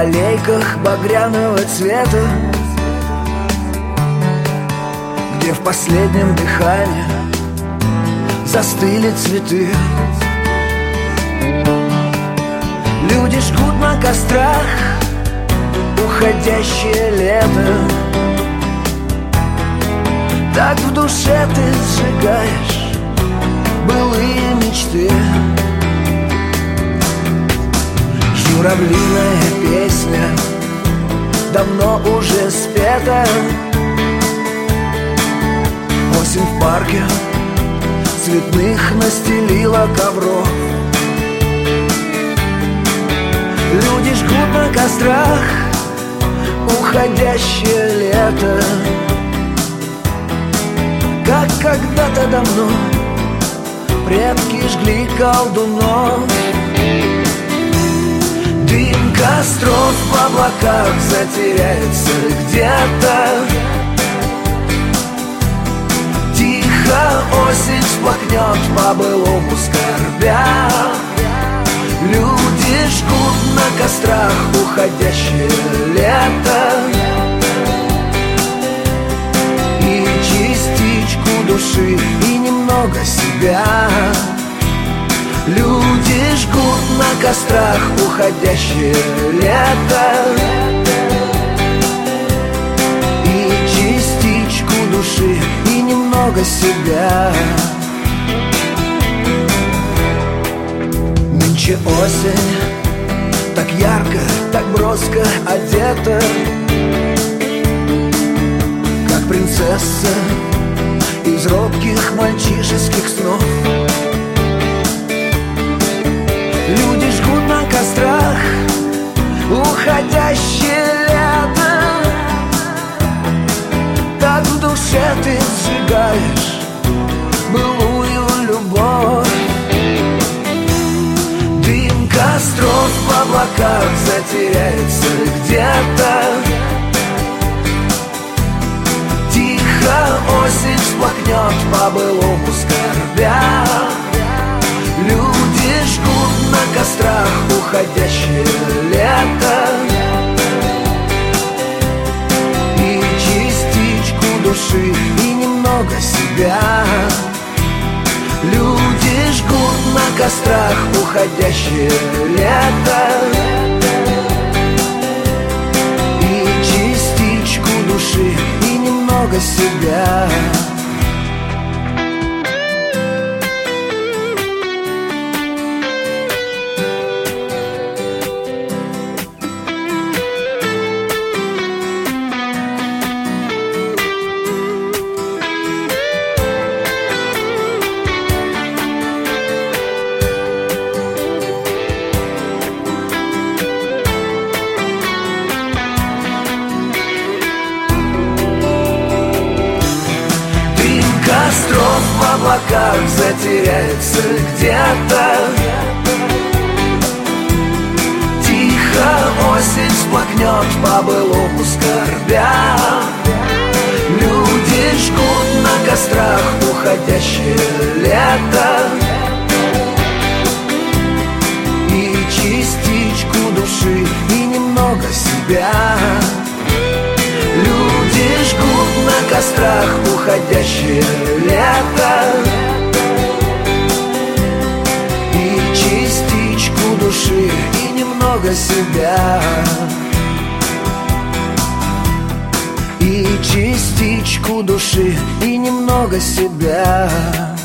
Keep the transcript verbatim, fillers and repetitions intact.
аллейках багряного цвета, где в последнем дыхании застыли цветы. Люди жгут на кострах уходящее лето. Так в душе ты сжигаешь былые мечты. Журавлиная песня давно уже спета. Осень в парке цветных настелила ковров. Люди жгут на кострах уходящее лето. Как когда-то давно предки жгли колдунов. Дым костров в облаках затеряется где-то. Тихо осень всплакнет по-былому скорбя. Люди жгут на кострах уходящее лето. И частичку души, и немного себя. Люди жгут на кострах уходящее лето. И частичку души, и немного себя. Нынче осень так ярко, так броско одета, как принцесса из робких мальчишеских снов. Люди жгут на кострах уходящее лето. Так в душе ты сжигаешь былую любовь. Дым костров в облаках затеряется где-то. Тихо осень всплакнет по-былому скорбя. Люди жгут на кострах уходящее лето. И частичку души, и немного себя. Люди жгут на кострах уходящее лето. И частичку души, и немного себя. Костров в облаках затеряется где-то. Тихо осень всплакнет по-былому скорбя. Люди жгут на кострах уходящее лето. И частичку души, и немного себя. Люди жгут на кострах уходящее лето. И частичку души, и немного себя. И частичку души, и немного себя.